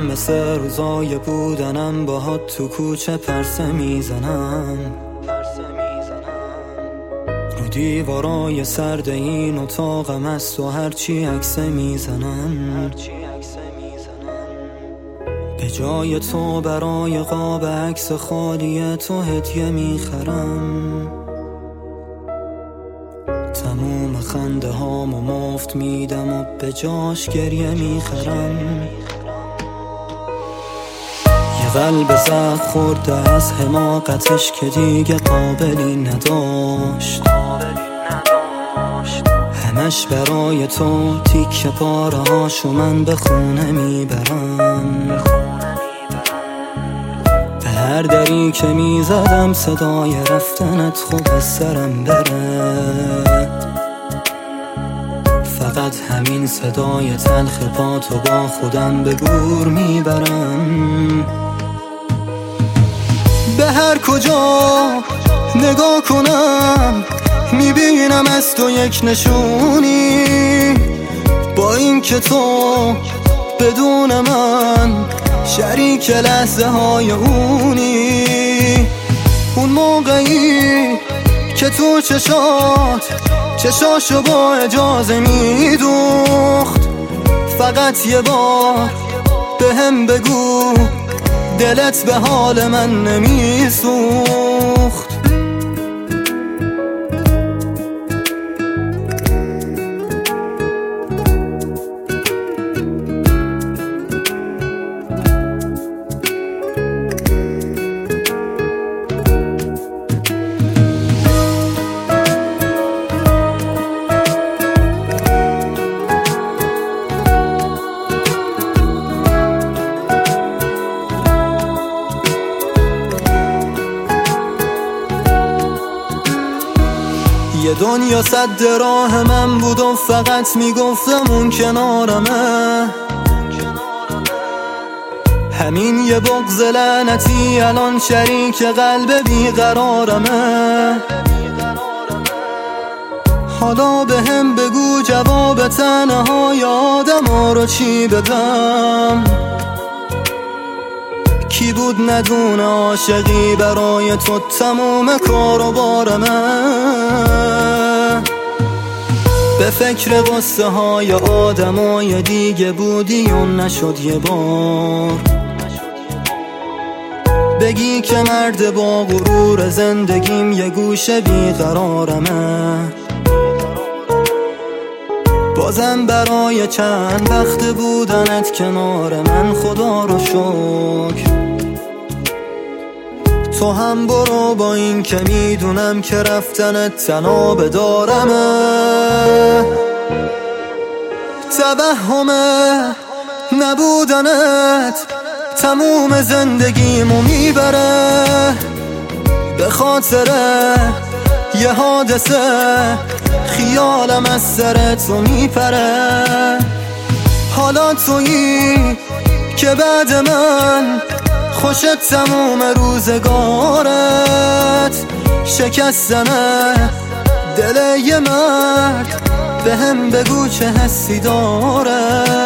مثل روزای بودنم باهات تو کوچه پرسه میزنم، رو دیوارای سرد این اتاقم است و هرچی عکسه میزنم. به جای تو برای قاب عکس خالی تو هدیه میخرم، تموم خنده هامو مفت میدم و به جاش گریه میخرم. یه قلب زخم خورده از حماقتش که دیگه قابلی نداشت، همش برای تو تیکه پاره هاشو من به خونه میبرم. به هر دری که میزدم صدای رفتنت خوب از سرم بره، فقط همین صدای تلخ پاتو با خودم به گور میبرم. به هر کجا نگاه کنم میبینم از تو یک نشونی، با این که تو بدون من شریک لحظه های اونی. اون موقعی که تو چشاشو با اجازه میدوخت، فقط یه بار به هم بگو دلت به حال من نمیسوخت. یه دنیا صد راه من بود و فقط میگفتم اون کنارمه، همین یه بغض لعنتی الان شریک قلب بیقرارمه. حالا به هم بگو جواب تنهای آدم ها رو چی بدم، کی بود ندونه عاشقی برای تو تموم کار و بارمه. به فکر قصه های آدمای دیگه بودی و نشد یه بار بگی که مرد با غرور زندگیم یه گوشه بیقرارمه. بازم برای چند وقت بودنت کنار من خدا رو شکر، تو هم برو با این که میدونم که رفتنت تنابه دارمه. توهمه نبودنت تموم زندگیمو میبره، به خاطر یه حادثه خیالم از سر تو میپره. حالا تویی که بعد من خوشت تموم روزگارت، شکستنه دل یه مرد به هم بگو چه حسی داره.